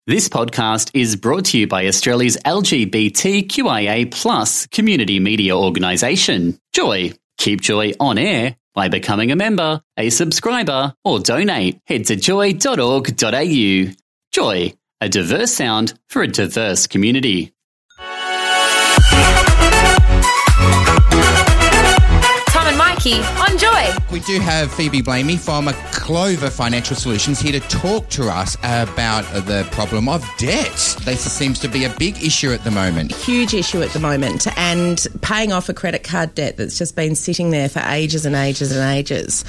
This podcast is brought to you by Australia's LGBTQIA+ community media organisation, Joy. Keep Joy on air by becoming a member, a subscriber, or donate. Head to joy.org.au. Joy, a diverse sound for a diverse community. Tom and Mikey on Joy. We do have Phoebe Blamey from Clover Financial Solutions here to talk to us about the problem of debt. This seems to be a big issue at the moment. Huge issue at the moment, and paying off a credit card debt that's just been sitting there for ages and ages and ages.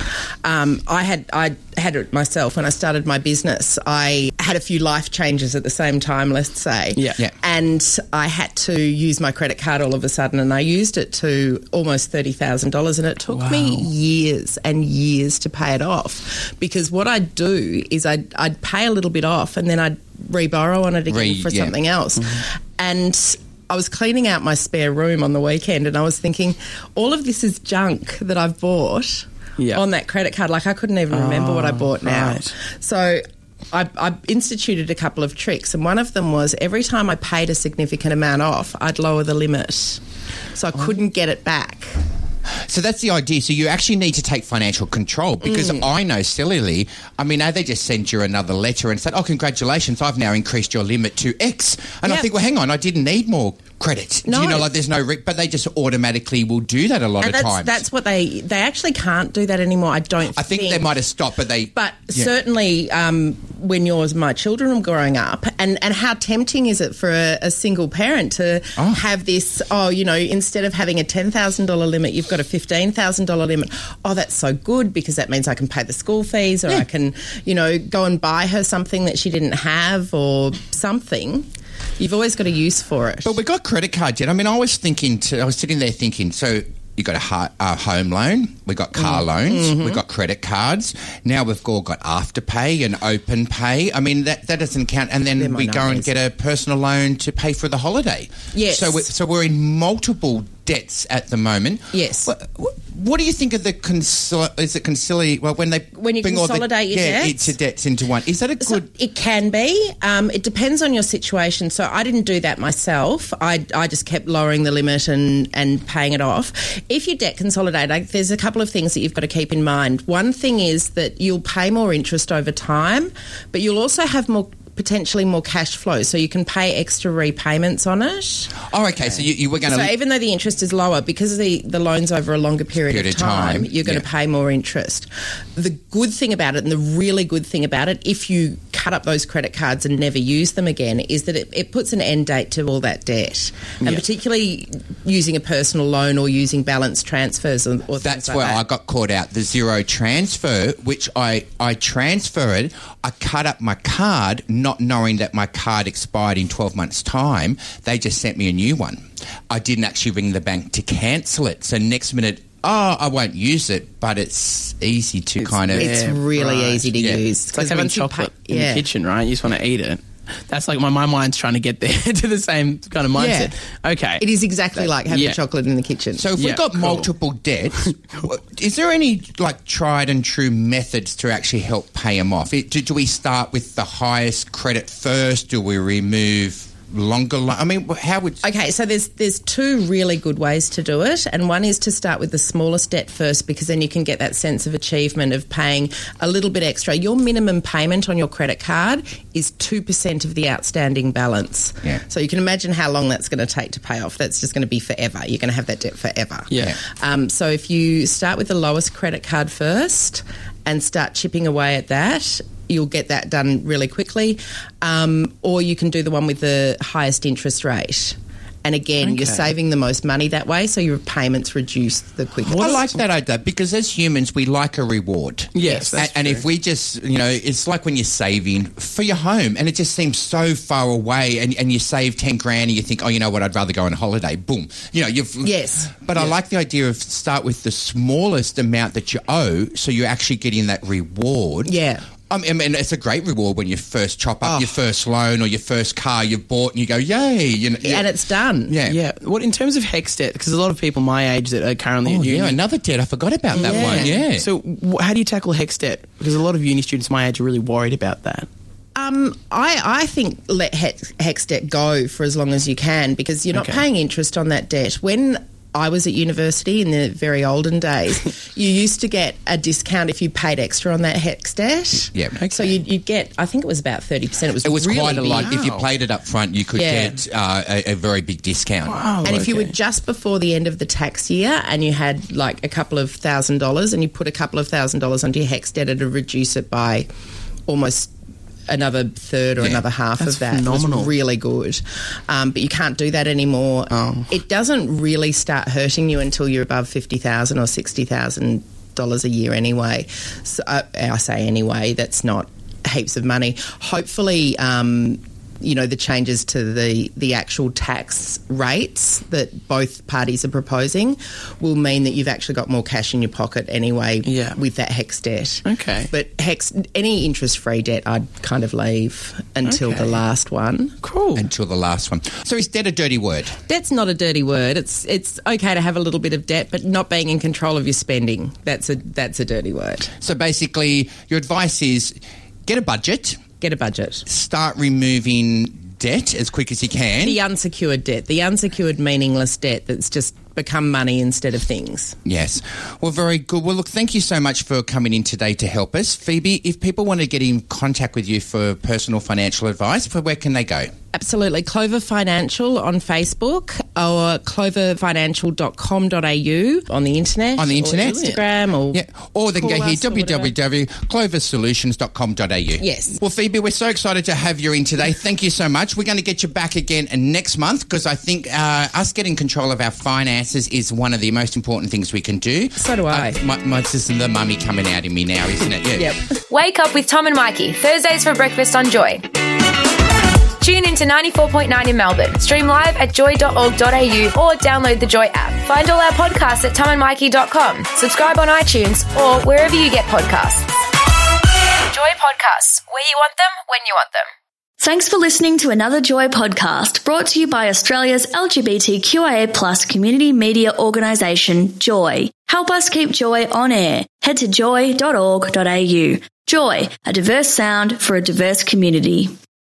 I had it myself when I started my business. I had a few life changes at the same time, let's say. Yeah. And I had to use my credit card all of a sudden, and I used it to almost $30,000, and it took me years and years to pay it off, because what I'd do is I'd pay a little bit off and then I'd re-borrow on it again for something else. Mm-hmm. And I was cleaning out my spare room on the weekend, and I was thinking, all of this is junk that I've bought on that credit card. Like, I couldn't even remember what I bought now. Right. So I instituted a couple of tricks, and one of them was every time I paid a significant amount off, I'd lower the limit, so I couldn't get it back. So that's the idea. So you actually need to take financial control, because I know sillily, they just send you another letter and say, oh, congratulations, I've now increased your limit to X. And I think, well, hang on, I didn't need more credit. No. There's no... but they just automatically will do that a lot of times. That's what they actually can't do that anymore, I don't think. I think they might have stopped, but they... But certainly when my children were growing up, and how tempting is it for a single parent to have this, instead of having a $10,000 limit, you've got a $15,000 limit. Oh, that's so good, because that means I can pay the school fees, or I can, go and buy her something that she didn't have or something. You've always got a use for it. But we got credit card debt. I was sitting there thinking, so you got a home loan, we got car loans, we got credit cards. Now we've all got Afterpay and Open Pay. That doesn't count. And then we go and get a personal loan to pay for the holiday. Yes. So we're in multiple debts at the moment. Yes. What do you think of the when you bring consolidate your debts? debts into one? Is that a good? It can be. It depends on your situation. So I didn't do that myself. I just kept lowering the limit and paying it off. If you debt consolidate, there's a couple of things that you've got to keep in mind. One thing is that you'll pay more interest over time, but you'll also have potentially more cash flow, so you can pay extra repayments on it. Oh, okay. So you were going to... So even though the interest is lower, because the loan's over a longer period of time, you're going to pay more interest. The good thing about it, and the really good thing about it, if you cut up those credit cards and never use them again, is that it puts an end date to all that debt. And particularly using a personal loan or using balance transfers or things That's like where that. I got caught out. The zero transfer, which I transferred, I cut up my card, not knowing that my card expired in 12 months' time. They just sent me a new one. I didn't actually ring the bank to cancel it. So next minute, I won't use it, but it's easy to It's really easy to use. It's like having chocolate in the kitchen, right? You just want to eat it. That's like my mind's trying to get there to the same kind of mindset. Yeah. Okay. It is exactly like having chocolate in the kitchen. So if we've got multiple debts, is there any tried and true methods to actually help pay them off? Do we start with the highest credit first? Do we remove longer? How would... Okay, so there's two really good ways to do it, and one is to start with the smallest debt first, because then you can get that sense of achievement of paying a little bit extra. Your minimum payment on your credit card is 2% of the outstanding balance. Yeah. So you can imagine how long that's going to take to pay off. That's just going to be forever. You're going to have that debt forever. Yeah. So if you start with the lowest credit card first and start chipping away at that, you'll get that done really quickly. Or you can do the one with the highest interest rate. And again, you're saving the most money that way, so your payments reduce the quickest. I like that idea, because as humans, we like a reward. Yes, that's and true. if we just, it's like when you're saving for your home, and it just seems so far away, and you save 10 grand, and you think, oh, you know what, I'd rather go on holiday. Boom. Yes. But I like the idea of start with the smallest amount that you owe, so you're actually getting that reward. Yeah. It's a great reward when you first chop up your first loan or your first car you've bought, and you go, yay. And it's done. Yeah. Yeah. What, in terms of HECS debt, because a lot of people my age that are currently at uni... yeah, another debt. I forgot about that one, yeah. So how do you tackle HECS debt? Because a lot of uni students my age are really worried about that. I think let HECS debt go for as long as you can, because you're not paying interest on that debt. When I was at university in the very olden days, you used to get a discount if you paid extra on that HECS debt. Yeah. Okay. So you'd get, I think it was about 30%. It was really quite a lot. big. If you paid it up front, you could get a very big discount. Wow, and if you were just before the end of the tax year and you had like a couple of $1,000 and you put a couple of $1,000 onto your HECS debt, it would reduce it by almost another third or another half That's of that. phenomenal. It was really good. But you can't do that anymore. It doesn't really start hurting you until you're above $50,000 or $60,000 a year anyway. So, I say anyway, that's not heaps of money. Hopefully, the changes to the actual tax rates that both parties are proposing will mean that you've actually got more cash in your pocket anyway with that HECS debt. Okay. But any interest-free debt I'd kind of leave until the last one. Cool. Until the last one. So is debt a dirty word? Debt's not a dirty word. It's okay to have a little bit of debt, but not being in control of your spending. That's a dirty word. So basically, your advice is get a budget. Get a budget. Start removing debt as quick as you can. The unsecured debt. The unsecured meaningless debt that's just become money instead of things. Yes. Well, very good. Well, look, thank you so much for coming in today to help us. Phoebe, if people want to get in contact with you for personal financial advice, where can they go? Absolutely. Clover Financial on Facebook or cloverfinancial.com.au on the internet. On the internet? Or Instagram or... Yeah. Or they can go here, us or whatever. www.cloversolutions.com.au. Yes. Well, Phoebe, we're so excited to have you in today. Thank you so much. We're going to get you back again next month because I think us getting control of our finances is one of the most important things we can do. So do I. My sister, the mummy coming out in me now, isn't it? Yeah. Yep. Wake up with Tom and Mikey, Thursdays for breakfast on Joy. Tune in to 94.9 in Melbourne. Stream live at joy.org.au or download the Joy app. Find all our podcasts at tomandmikey.com. Subscribe on iTunes or wherever you get podcasts. Joy Podcasts, where you want them, when you want them. Thanks for listening to another Joy podcast brought to you by Australia's LGBTQIA+ community media organisation, Joy. Help us keep Joy on air. Head to joy.org.au. Joy, a diverse sound for a diverse community.